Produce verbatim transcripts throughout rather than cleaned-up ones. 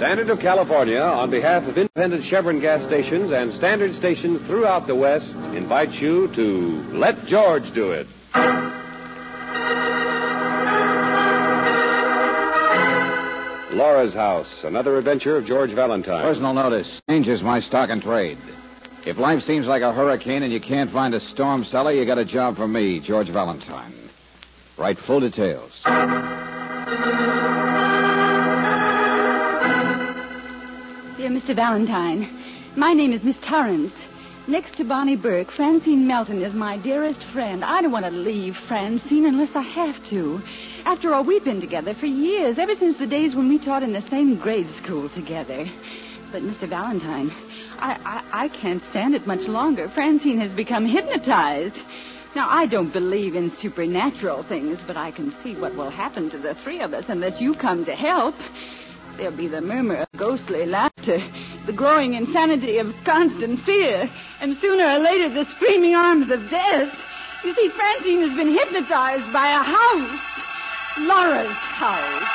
Standard of California, on behalf of independent Chevron gas stations and standard stations throughout the West, invites you to Let George Do It. Laura's House, another adventure of George Valentine. Personal notice. Change is my stock and trade. If life seems like a hurricane and you can't find a storm cellar, you got a job for me, George Valentine. Write full details. Dear Mister Valentine, my name is Miss Torrance. Next to Bonnie Burke, Francine Melton is my dearest friend. I don't want to leave Francine unless I have to. After all, we've been together for years, ever since the days when we taught in the same grade school together. But, Mister Valentine, I, I, I can't stand it much longer. Francine has become hypnotized. Now, I don't believe in supernatural things, but I can see what will happen to the three of us unless you come to help. There'll be the murmur of ghostly laughter, the growing insanity of constant fear, and sooner or later the screaming arms of death. You see, Francine has been hypnotized by a house. Laura's house.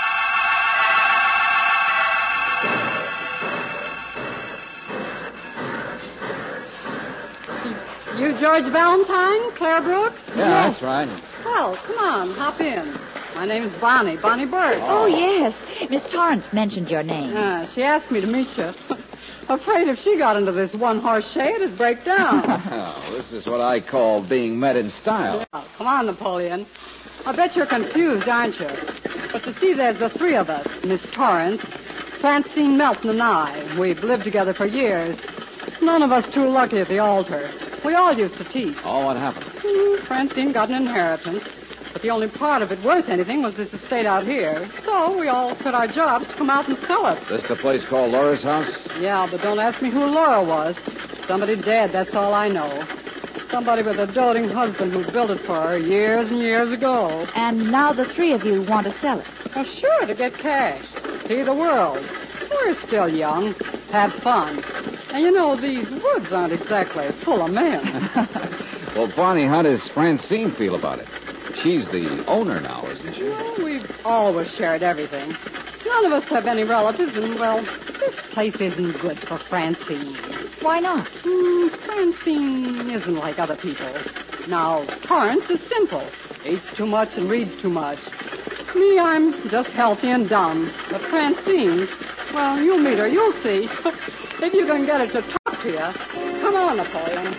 You George Valentine, Claire Brooks? Yeah, that's right. Well, come on, hop in. My name's Bonnie, Bonnie Burke. Oh, yes. Miss Torrance mentioned your name. Uh, she asked me to meet you. Afraid if she got into this one-horse shay, it'd break down. Oh, this is what I call being met in style. Yeah, come on, Napoleon. I bet you're confused, aren't you? But you see, there's the three of us. Miss Torrance, Francine Melton, and I. We've lived together for years. None of us too lucky at the altar. We all used to teach. Oh, what happened? Hmm, Francine got an inheritance. But the only part of it worth anything was this estate out here. So we all quit our jobs to come out and sell it. This the place called Laura's house? Yeah, but don't ask me who Laura was. Somebody dead, that's all I know. Somebody with a doting husband who built it for her years and years ago. And now the three of you want to sell it. Well, sure, to get cash. See the world. We're still young. Have fun. And you know, these woods aren't exactly full of men. Well, Bonnie, how does Francine feel about it? She's the owner now, isn't she? Well, we've always shared everything. None of us have any relatives, and, well, this place isn't good for Francine. Why not? Hmm, Francine isn't like other people. Now, Torrance is simple. Eats too much and reads too much. Me, I'm just healthy and dumb. But Francine, well, you'll meet her. You'll see. If you can get her to talk to you. Come on, Napoleon.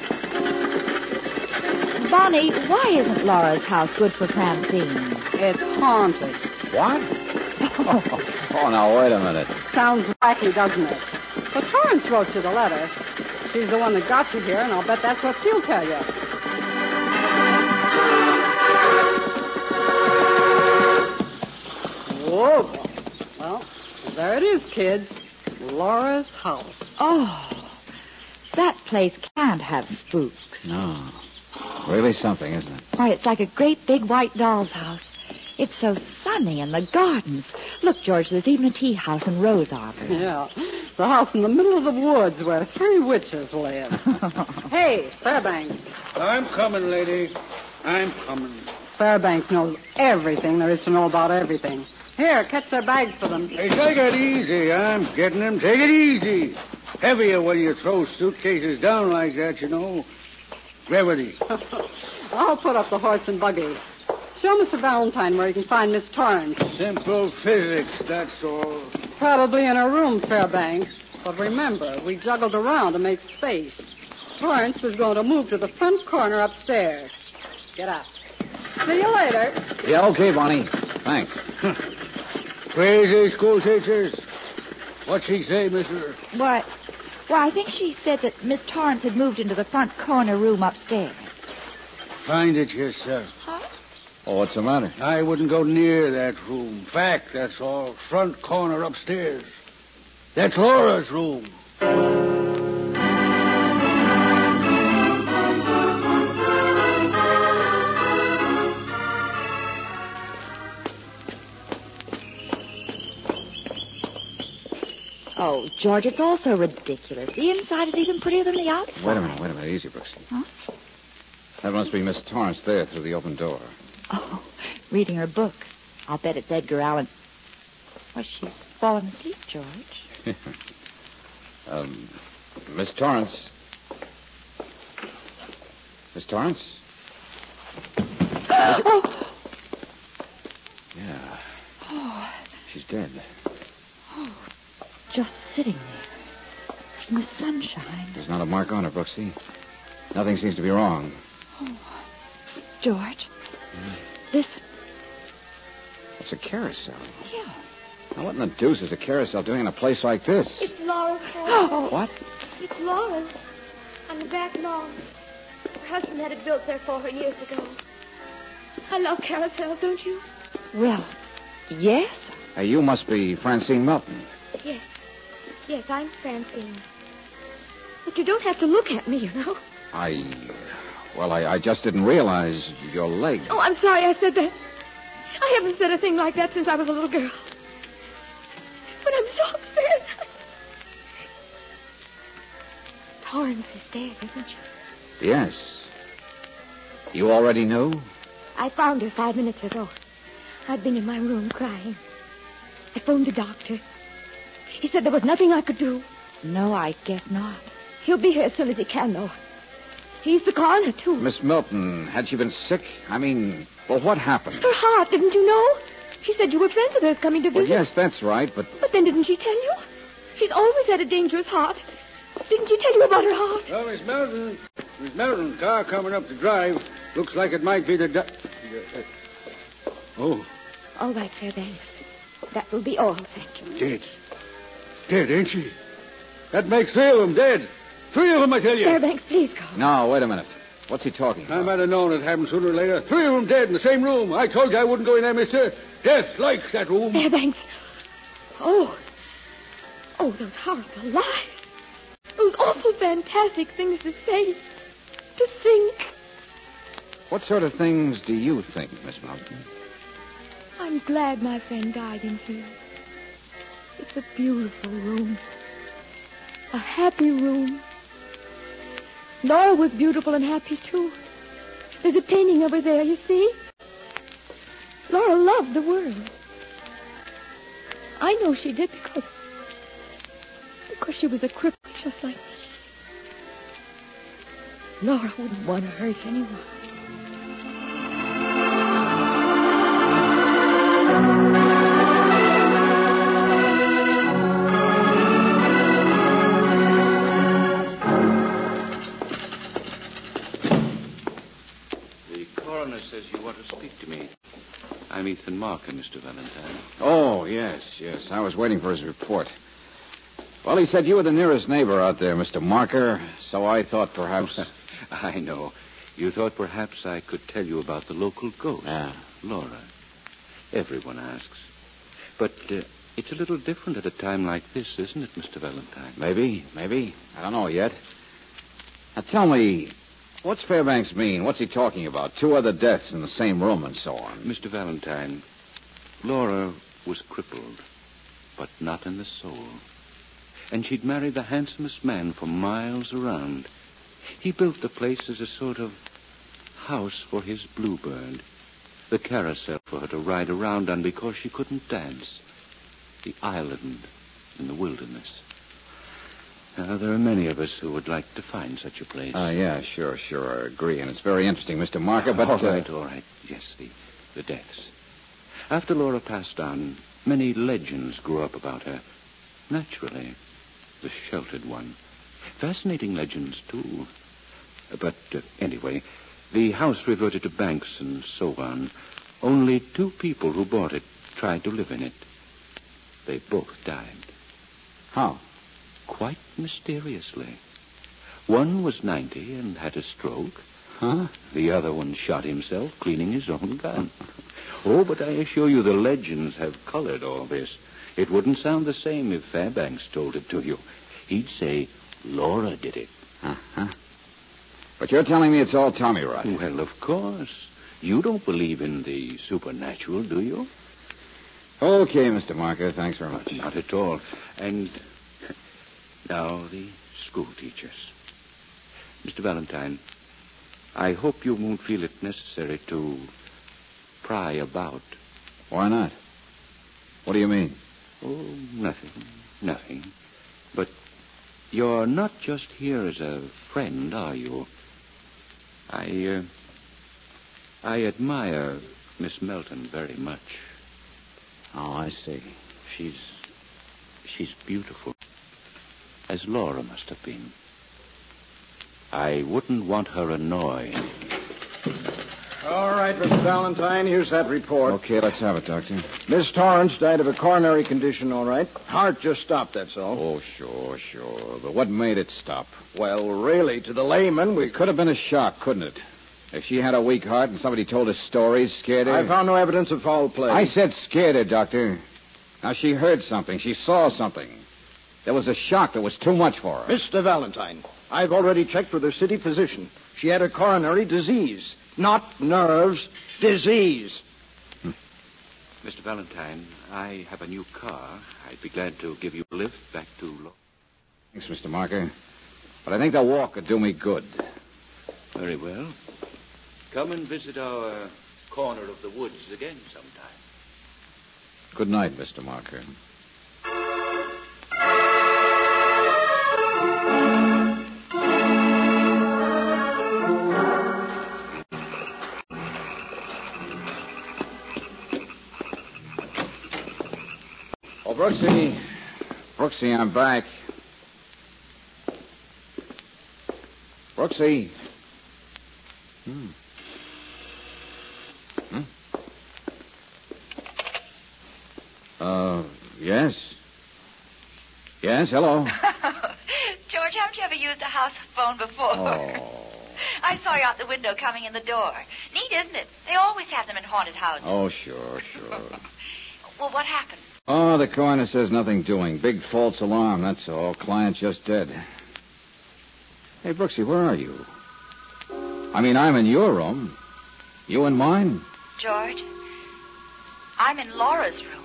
Bonnie, why isn't Laura's house good for Francine? It's haunted. What? Oh, now, wait a minute. Sounds wacky, doesn't it? But Torrance wrote you the letter. She's the one that got you here, and I'll bet that's what she'll tell you. Whoa. Well, there it is, kids. Laura's house. Oh, that place can't have spooks. No. Really something, isn't it? Why, it's like a great big white doll's house. It's so sunny, and the gardens. Look, George, there's even a tea house and rose arbor. Yeah, the house in the middle of the woods where three witches live. Hey, Fairbanks. I'm coming, lady. I'm coming. Fairbanks knows everything there is to know about everything. Here, catch their bags for them. Hey, take it easy. I'm getting them. Take it easy. Heavier when you throw suitcases down like that, you know. Gravity. I'll put up the horse and buggy. Show Mister Valentine where you can find Miss Torrance. Simple physics, that's all. Probably in her room, Fairbanks. But remember, we juggled around to make space. Torrance was going to move to the front corner upstairs. Get up. See you later. Yeah, okay, Bonnie. Thanks. Crazy school teachers. What'd she say, mister? Why, why, I think she said that Miss Torrance had moved into the front corner room upstairs. Find it yourself. Huh? Oh, what's the matter? I wouldn't go near that room. Fact, that's all. Front corner upstairs. That's Laura's room. Oh, George, it's all so ridiculous. The inside is even prettier than the outside. Wait a minute, wait a minute. Easy, Brooks. Huh? That must be Miss Torrance there through the open door. Oh, reading her book. I'll bet it's Edgar Allan. Why, she's fallen asleep, George. um, Miss Torrance. Miss Torrance? Oh. Yeah. Oh. She's dead. Oh. Just sitting there. In the sunshine. There's not a mark on her, Brooksy. Nothing seems to be wrong. Oh. George. Yeah. Listen. It's a carousel. Yeah. Now, what in the deuce is a carousel doing in a place like this? It's Laura's home. Oh. What? It's Laura's. On the back lawn. Her husband had it built there for her years ago. I love carousels, don't you? Well, yes. Hey, you must be Francine Melton. Yes. Yes, I'm Francine. But you don't have to look at me, you know. I... Well, I, I just didn't realize your leg. Oh, I'm sorry I said that. I haven't said a thing like that since I was a little girl. But I'm so upset. Torrance is dead, isn't she? Yes. You already knew? I found her five minutes ago. I'd been in my room crying. I phoned the doctor. He said there was nothing I could do. No, I guess not. He'll be here as soon as he can, though. He's the coroner, too. Miss Melton, had she been sick? I mean, well, what happened? Her heart, didn't you know? She said you were friends with hers coming to Well, visit. yes, that's right, but... But then didn't she tell you? She's always had a dangerous heart. Didn't she tell you about her heart? Well, Miss Melton, Miss Melton, car coming up the drive. Looks like it might be the... Du- oh, All right, Fairbanks. That will be all, thank you. dead. Dead, ain't she? That makes three of them dead. Three of them, I tell you. Fairbanks, please go. No, wait a minute. What's he talking I about? might have known it happened sooner or later. Three of them dead in the same room. I told you I wouldn't go in there, mister. Death likes that room. Fairbanks. Oh. Oh, those horrible lies. Those awful, fantastic things to say. To think. What sort of things do you think, Miss Melton? I'm glad my friend died in here. It's a beautiful room. A happy room. Laura was beautiful and happy, too. There's a painting over there, you see? Laura loved the world. I know she did because... because she was a cripple just like me. Laura wouldn't want to hurt anyone. Says you want to speak to me. I'm Ethan Marker, Mister Valentine. Oh, yes, yes. I was waiting for his report. Well, he said you were the nearest neighbor out there, Mister Marker, so I thought perhaps... I know. You thought perhaps I could tell you about the local ghost. Yeah. Laura. Everyone asks. But uh, it's a little different at a time like this, isn't it, Mister Valentine? Maybe, maybe. I don't know yet. Now, tell me... What's Fairbanks mean? What's he talking about? Two other deaths in the same room and so on. Mister Valentine, Laura was crippled, but not in the soul. And she'd married the handsomest man for miles around. He built the place as a sort of house for his bluebird. The carousel for her to ride around on because she couldn't dance. The island in the wilderness. Now, there are many of us who would like to find such a place. Uh, yeah, sure, sure, I agree. And it's very interesting, Mister Marker, but... All right, uh... all right. Yes, the, the deaths. After Laura passed on, many legends grew up about her. Naturally, the sheltered one. Fascinating legends, too. But, uh, anyway, the house reverted to banks and so on. Only two people who bought it tried to live in it. They both died. How? Quite mysteriously. One was ninety and had a stroke. Huh? The other one shot himself cleaning his own gun. Oh, but I assure you the legends have colored all this. It wouldn't sound the same if Fairbanks told it to you. He'd say Laura did it. Uh-huh. But you're telling me it's all Tommy rot. Well, of course. You don't believe in the supernatural, do you? Okay, Mister Marker, thanks very much. Not at all. And... now, the school teachers. Mister Valentine, I hope you won't feel it necessary to pry about. Why not? What do you mean? Oh, nothing. Nothing. But you're not just here as a friend, are you? I, uh, I admire Miss Melton very much. Oh, I see. She's, she's beautiful, as Laura must have been. I wouldn't want her annoyed. All right, Mister Valentine, here's that report. Okay, let's have it, Doctor. Miss Torrance died of a coronary condition, all right. Heart just stopped, that's all. Oh, sure, sure. But what made it stop? Well, really, to the layman, we... It could have been a shock, couldn't it? If she had a weak heart and somebody told her stories, scared her... I found no evidence of foul play. I said scared her, Doctor. Now, she heard something. She saw something. There was a shock that was too much for her. Mister Valentine, I've already checked with her city physician. She had a coronary disease. Not nerves, disease. Hmm. Mister Valentine, I have a new car. I'd be glad to give you a lift back to... Lo- Thanks, Mister Marker. But I think the walk could do me good. Very well. Come and visit our uh, corner of the woods again sometime. Good night, Mister Marker. Oh, Brooksy. Brooksy, I'm back. Brooksy. Hmm. Hmm? Uh, yes. Yes, hello. George, haven't you ever used a house phone before? Oh. I saw you out the window coming in the door. Neat, isn't it? They always have them in haunted houses. Oh, sure, sure. Well, what happened? Oh, the coroner says nothing doing. Big false alarm, that's all. Client just dead. Hey, Brooksy, where are you? I mean, I'm in your room. You in mine? George, I'm in Laura's room.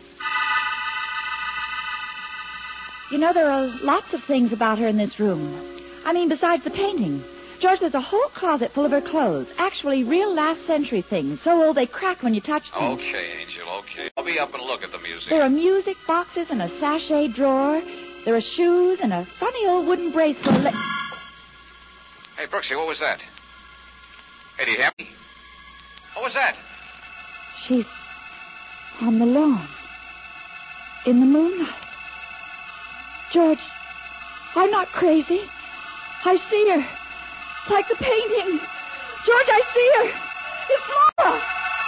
You know, there are lots of things about her in this room. I mean, besides the painting. George, there's a whole closet full of her clothes. Actually, real last century things. So old they crack when you touch them. Okay, Angel, okay. I'll be up and look at the museum. There are music boxes and a sachet drawer. There are shoes and a funny old wooden brace for a li- Hey, Brooksy, what was that? Hey, do you hear me? What was that? She's on the lawn. In the moonlight. George, I'm not crazy. I see her. Like the painting. George, I see her. It's Laura.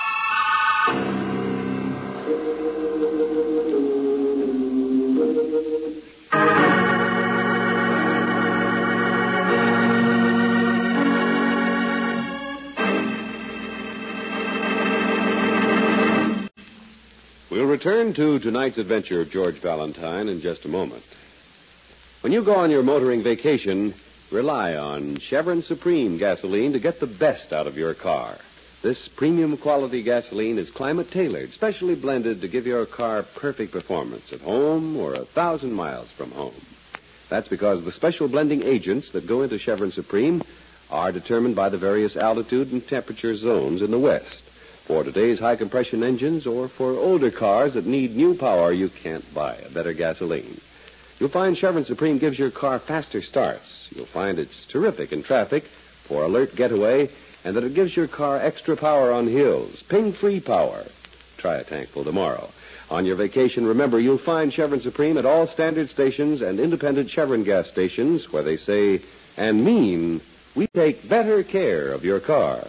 We'll return to tonight's adventure of George Valentine in just a moment. When you go on your motoring vacation, rely on Chevron Supreme gasoline to get the best out of your car. This premium quality gasoline is climate-tailored, specially blended to give your car perfect performance at home or a thousand miles from home. That's because the special blending agents that go into Chevron Supreme are determined by the various altitude and temperature zones in the West. For today's high-compression engines or for older cars that need new power, you can't buy a better gasoline. You'll find Chevron Supreme gives your car faster starts. You'll find it's terrific in traffic for alert getaway, and that it gives your car extra power on hills, ping-free power. Try a tankful tomorrow. On your vacation, remember, you'll find Chevron Supreme at all standard stations and independent Chevron gas stations where they say and mean, we take better care of your car.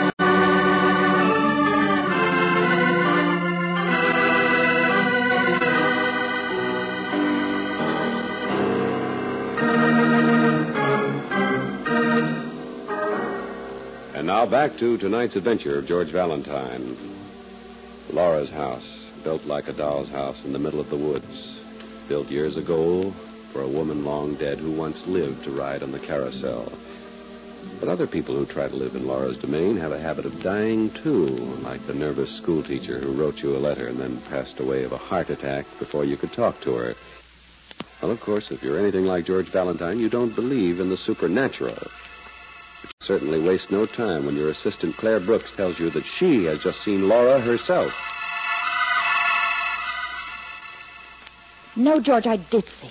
And now back to tonight's adventure of George Valentine. Laura's house, built like a doll's house in the middle of the woods. Built years ago for a woman long dead who once lived to ride on the carousel. But other people who try to live in Laura's domain have a habit of dying, too, like the nervous schoolteacher who wrote you a letter and then passed away of a heart attack before you could talk to her. Well, of course, if you're anything like George Valentine, you don't believe in the supernatural. But you certainly waste no time when your assistant Claire Brooks tells you that she has just seen Laura herself. No, George, I did see her.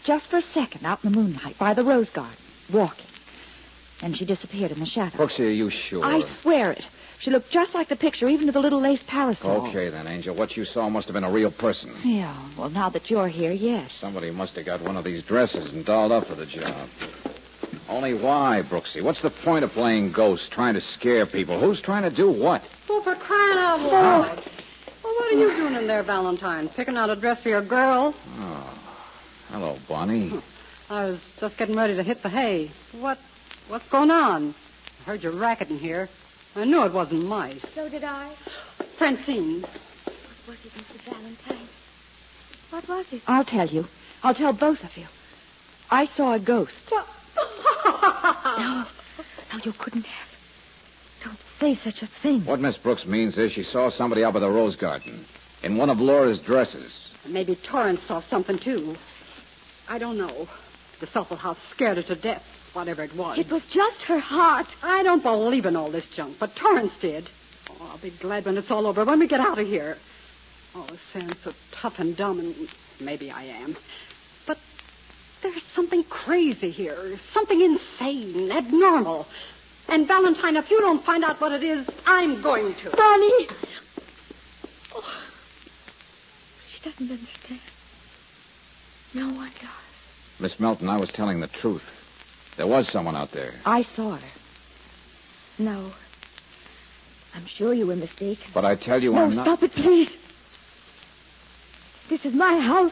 just for a second out in the moonlight by the rose garden, walking. Then she disappeared in the shadow. Brooksy, are you sure? I swear it. She looked just like the picture, even to the little lace parasol. Okay, then, Angel. What you saw must have been a real person. Yeah, well, now that you're here, yes. Somebody must have got one of these dresses and dolled up for the job. Only why, Brooksy? What's the point of playing ghost, trying to scare people? Who's trying to do what? Well, for crying out loud. Oh. Well, what are you doing in there, Valentine? Picking out a dress for your girl? Oh. Hello, Bonnie. I was just getting ready to hit the hay. What? What's going on? I heard you racketing here. I knew it wasn't mice. So did I. Francine. What was it, Mister Valentine? What was it? I'll tell you. I'll tell both of you. I saw a ghost. What? No. No, you couldn't have. Don't say such a thing. What Miss Brooks means is she saw somebody up at the rose garden in one of Laura's dresses. Maybe Torrance saw something, too. I don't know. The Supple House scared her to death, whatever it was. It was just her heart. I don't believe in all this junk, but Torrance did. Oh, I'll be glad when it's all over, when we get out of here. Oh, it sounds so tough and dumb, and maybe I am. But there's something crazy here, something insane, abnormal. And, Valentine, if you don't find out what it is, I'm going to. Bonnie! Oh, she doesn't understand. No one does. Miss Melton, I was telling the truth. There was someone out there. I saw her. No. I'm sure you were mistaken. But I tell you no, I'm not... stop it, please. This is my house.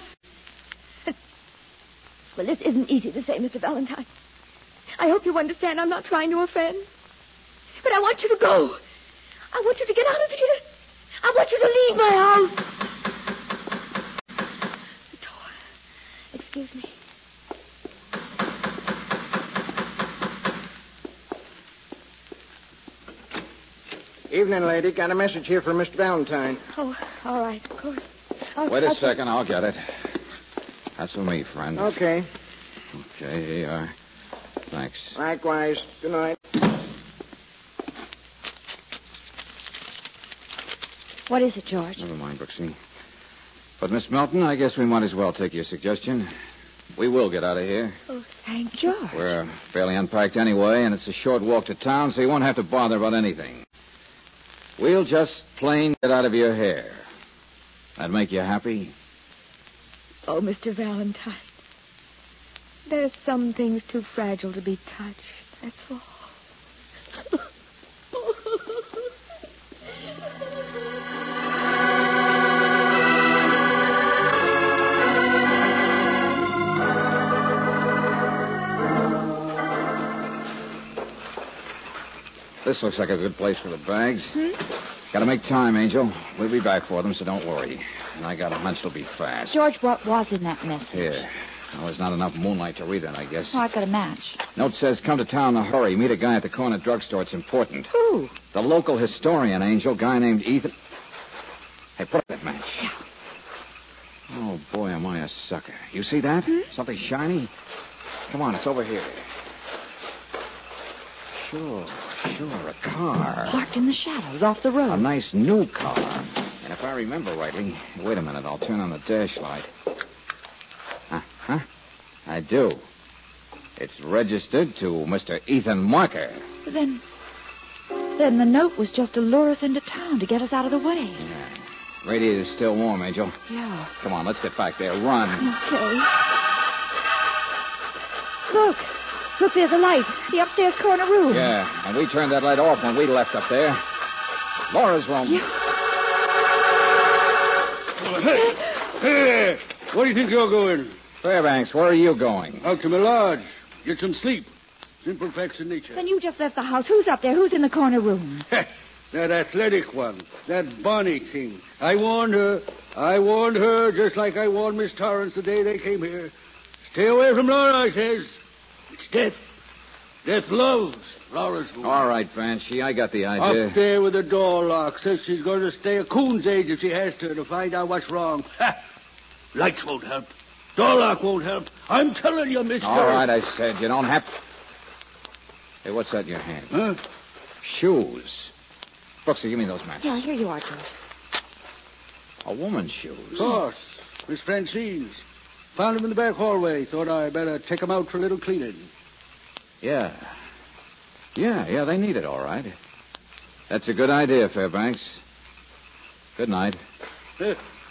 Well, this isn't easy to say, Mister Valentine. I hope you understand I'm not trying to offend. But I want you to go. I want you to get out of here. I want you to leave my house. The door. Excuse me. Evening, lady. Got a message here for Mister Valentine. Oh, all right, of course. I'll, Wait a I'll second. I'll get it. That's for me, friend. Okay. Okay, here you are. Thanks. Likewise. Good night. What is it, George? Never mind, Brooksy. But, Miss Melton, I guess we might as well take your suggestion. We will get out of here. Oh, thank you. George. We're fairly unpacked anyway, and it's a short walk to town, so you won't have to bother about anything. We'll just plain get out of your hair. That make you happy? Oh, Mister Valentine. There's some things too fragile to be touched. That's all. This looks like a good place for the bags. Hmm? Gotta make time, Angel. We'll be back for them, so don't worry. And I got a hunch it'll be fast. George, what was in that message? Here. Well, there's not enough moonlight to read it, I guess. Oh, I've got a match. Note says, come to town in a hurry. Meet a guy at the corner drugstore. It's important. Who? The local historian, Angel. Guy named Ethan. Hey, put up that match. Yeah. Oh, boy, am I a sucker. You see that? Hmm? Something shiny? Come on, it's over here. Sure, sure, a car. Parked in the shadows off the road. A nice new car. And if I remember rightly... Wait a minute, I'll turn on the dash light. Uh-huh. I do. It's registered to Mister Ethan Marker. Then... Then the note was just to lure us into town to get us out of the way. Yeah. Radiator's still warm, Angel. Yeah. Come on, let's get back there. Run. Okay. Look. Look, there's a light. The upstairs corner room. Yeah, and we turned that light off when we left up there. Laura's room. Yeah. Oh, hey, hey, where do you think you're going? Fairbanks, where are you going? Out to my lodge. Get some sleep. Simple facts of nature. Then you just left the house. Who's up there? Who's in the corner room? That athletic one. That Bonnie thing. I warned her. I warned her just like I warned Miss Torrance the day they came here. Stay away from Laura, I says. It's death. Death loves Laura's room. All right, Banshee, I got the idea. Up there with the door locked. Says she's going to stay a coon's age if she has to to find out what's wrong. Ha! Lights won't help. Door lock won't help. I'm telling you, mister. All right, I said. You don't have to... Hey, what's that in your hand? Huh? Shoes. Brooksy, give me those matches. Yeah, here you are, George. A woman's shoes. Of course. Miss Francine's. Found him in the back hallway. Thought I'd better take him out for a little cleaning. Yeah. Yeah, yeah, they need it, all right. That's a good idea, Fairbanks. Good night. There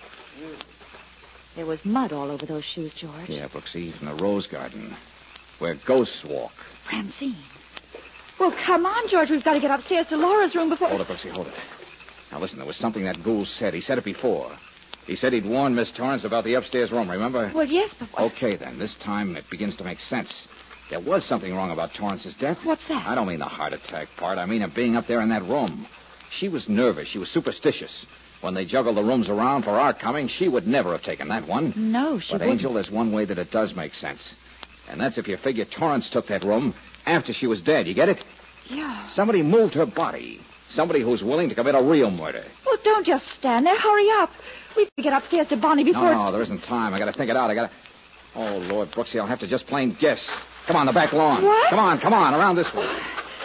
was mud all over those shoes, George. Yeah, Brooksy, from the rose garden, where ghosts walk. Francine. Well, come on, George. We've got to get upstairs to Laura's room before... Hold it, Brooksy, hold it. Now, listen, there was something that Gould said. He said it before. He said he'd warned Miss Torrance about the upstairs room, remember? Well, yes, but... What... Okay, then. This time it begins to make sense. There was something wrong about Torrance's death. What's that? I don't mean the heart attack part. I mean her being up there in that room. She was nervous. She was superstitious. When they juggled the rooms around for our coming, she would never have taken that one. No, she But, wouldn't. Angel, there's one way that it does make sense. And that's if you figure Torrance took that room after she was dead. You get it? Yeah. Somebody moved her body. Somebody who's willing to commit a real murder. Well, don't just stand there. Hurry up. We've got to get upstairs to Bonnie before... No, no, there isn't time. I got to think it out. I got to... Oh, Lord, Brooksy, I'll have to just plain guess. Come on, the back lawn. What? Come on, come on, around this way.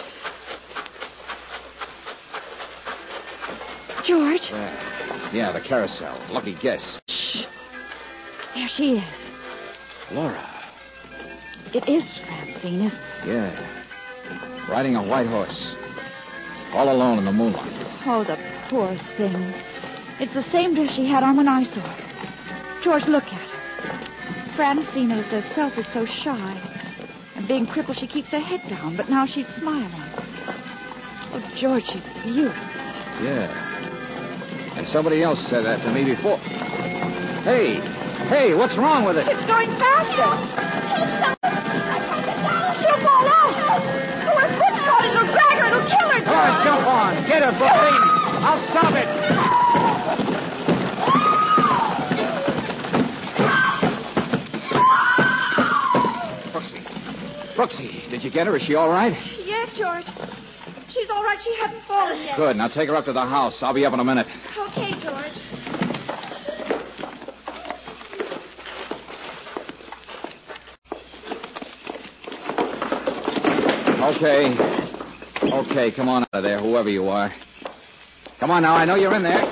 George. Yeah, yeah, the carousel. Lucky guess. Shh. There she is. Laura. It is Francine, isn't it? Yeah. Riding a white horse. All alone in the moonlight. Oh, the poor thing. It's the same dress she had on when I saw her. George, look at her. Francine is herself is so shy. And being crippled, she keeps her head down, but now she's smiling. Oh, George, she's beautiful. Yeah. And somebody else said that to me before. Hey, hey, what's wrong with it? It's going faster. She'll fall out. Oh, her foot's caught. It'll drag her. It'll kill her. Come on, jump on. Get her, Brooksy. I'll stop it. Brooksy. Brooksy, did you get her? Is she all right? Yes, George. She's all right. She hasn't fallen yet. Good. Now take her up to the house. I'll be up in a minute. Okay, George. Okay. Okay, come on out of there, whoever you are. Come on now, I know you're in there.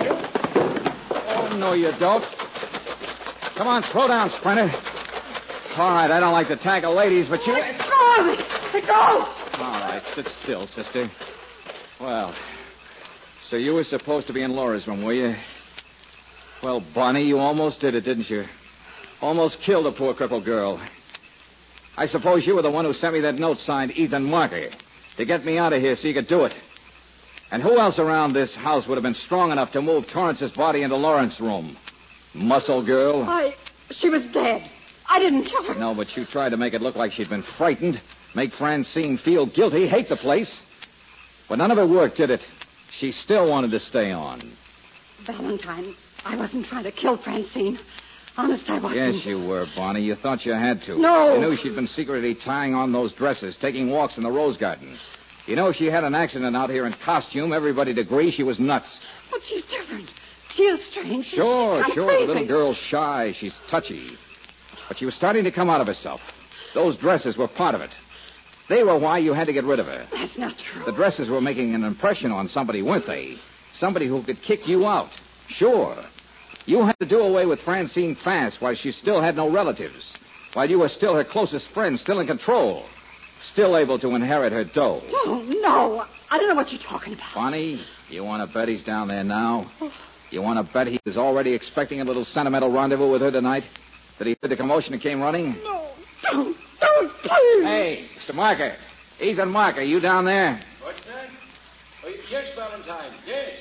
Oh, no, you don't. Come on, slow down, Sprinter. All right, I don't like to tackle ladies, but you... Let go of it. Let go. All right, sit still, sister. Well, so you were supposed to be in Laura's room, were you? Well, Bonnie, you almost did it, didn't you? Almost killed a poor crippled girl. I suppose you were the one who sent me that note signed Ethan Marker to get me out of here so you could do it. And who else around this house would have been strong enough to move Torrance's body into Lawrence's room? Muscle girl? I... She was dead. I didn't kill her. No, but you tried to make it look like she'd been frightened, make Francine feel guilty, hate the place. But none of it worked, did it? She still wanted to stay on. Valentine, I wasn't trying to kill Francine. Honest, I wasn't. Yes, you were, Bonnie. You thought you had to. No. You knew she'd been secretly tying on those dresses, taking walks in the rose garden. You know, if she had an accident out here in costume, everybody'd agree she was nuts. But she's different. She is strange. She's Sure, I'm sure. crazy. The little girl's shy. She's touchy. But she was starting to come out of herself. Those dresses were part of it. They were why you had to get rid of her. That's not true. The dresses were making an impression on somebody, weren't they? Somebody who could kick you out. Sure. You had to do away with Francine fast while she still had no relatives. While you were still her closest friend, still in control. Still able to inherit her dough. No, no. I don't know what you're talking about. Bonnie, you want to bet he's down there now? You want to bet he was already expecting a little sentimental rendezvous with her tonight? That he heard the commotion and came running? No, don't, don't, please. Hey, Mister Marker. Ethan Marker, you down there? What's that? Oh, yes, Valentine, yes.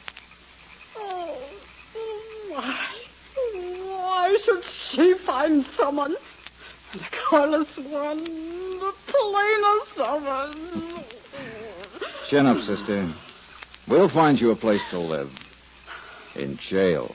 Oh, why? Why should she find someone? The careless one, the plainest of us. Chin up, sister. We'll find you a place to live. In jail.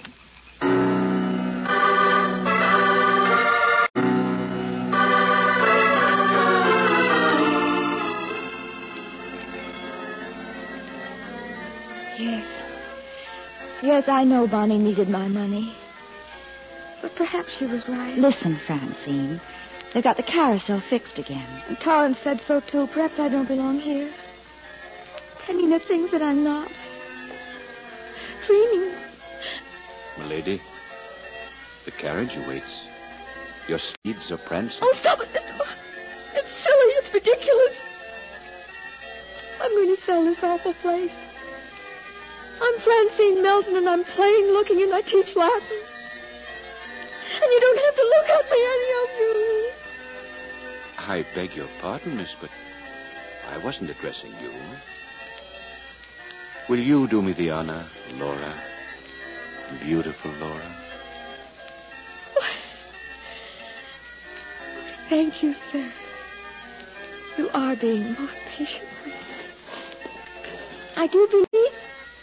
Yes. Yes, I know Bonnie needed my money. But perhaps she was right. Listen, Francine. They've got the carousel fixed again. And Torrance said so, too. Perhaps I don't belong here. I mean, the things that I'm not. Dreaming. Milady, the carriage awaits. Your steeds are prancing. Oh, stop it. It's, it's silly. It's ridiculous. I'm going to sell this awful place. I'm Francine Melton, and I'm plain looking, and I teach Latin. And you don't have to look at me, any of you. I beg your pardon, miss, but I wasn't addressing you. Will you do me the honor, Laura? Beautiful Laura. Thank you, sir. You are being most patient with me. I do believe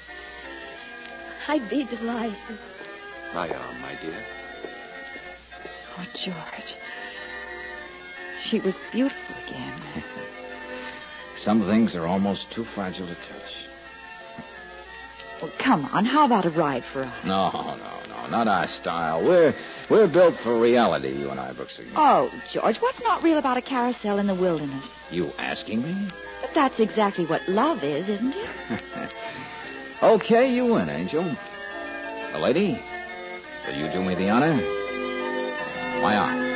I'd be delighted. My arm, my dear. Oh, George. She was beautiful again. Some things are almost too fragile to touch. Well, come on. How about a ride for us? No, no, no. Not our style. We're we're built for reality, you and I, Brooksy. Oh, George, what's not real about a carousel in the wilderness? You asking me? But that's exactly what love is, isn't it? Okay, you win, Angel. The lady, will you do me the honor? My arm.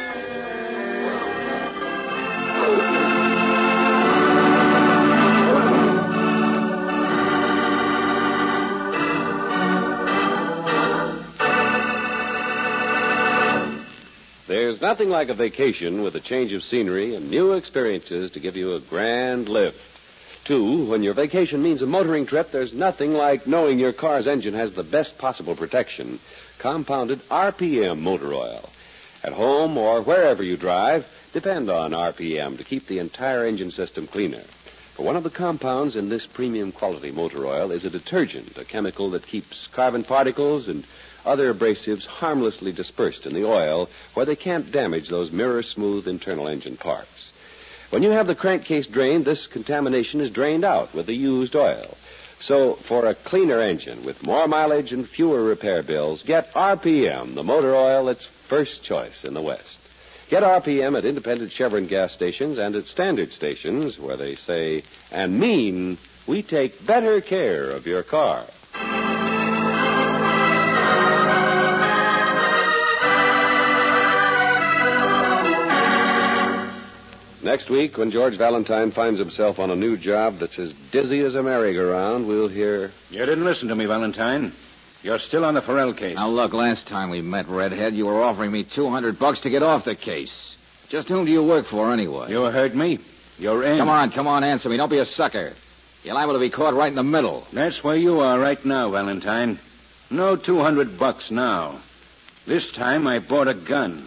There's nothing like a vacation with a change of scenery and new experiences to give you a grand lift. Two, when your vacation means a motoring trip, there's nothing like knowing your car's engine has the best possible protection. Compounded R P M motor oil. At home or wherever you drive, depend on R P M to keep the entire engine system cleaner. For one of the compounds in this premium quality motor oil is a detergent, a chemical that keeps carbon particles and other abrasives harmlessly dispersed in the oil where they can't damage those mirror-smooth internal engine parts. When you have the crankcase drained, this contamination is drained out with the used oil. So, for a cleaner engine with more mileage and fewer repair bills, get R P M, the motor oil that's first choice in the West. Get R P M at independent Chevron gas stations and at standard stations where they say and mean we take better care of your car. Next week, when George Valentine finds himself on a new job that's as dizzy as a merry-go-round, we'll hear... You didn't listen to me, Valentine. You're still on the Farrell case. Now, look, last time we met, Redhead, you were offering me two hundred bucks to get off the case. Just whom do you work for, anyway? You heard me. You're in. Come on, come on, answer me. Don't be a sucker. You're liable to be caught right in the middle. That's where you are right now, Valentine. No two hundred bucks now. This time I bought a gun.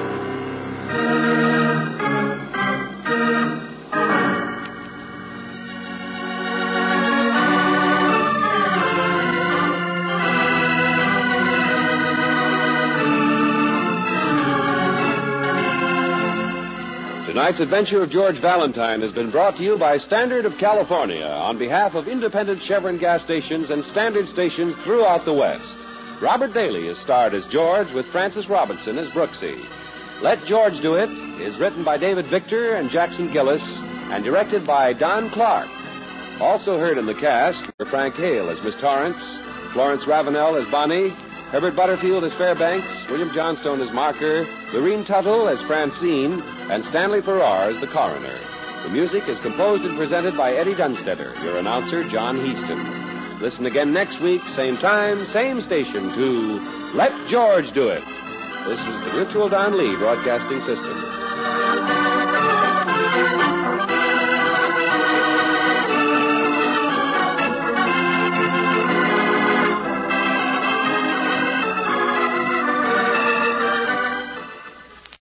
Tonight's adventure of George Valentine has been brought to you by Standard of California on behalf of independent Chevron gas stations and standard stations throughout the West. Robert Daly is starred as George with Francis Robinson as Brooksy. Let George Do It is written by David Victor and Jackson Gillis and directed by Don Clark. Also heard in the cast were Frank Hale as Miss Torrance, Florence Ravenel as Bonnie, Herbert Butterfield as Fairbanks, William Johnstone as Marker, Lorene Tuttle as Francine, and Stanley Farrar as the coroner. The music is composed and presented by Eddie Dunstetter, your announcer, John Heaston. Listen again next week, same time, same station, to Let George Do It. This is the Mutual Don Lee Broadcasting System.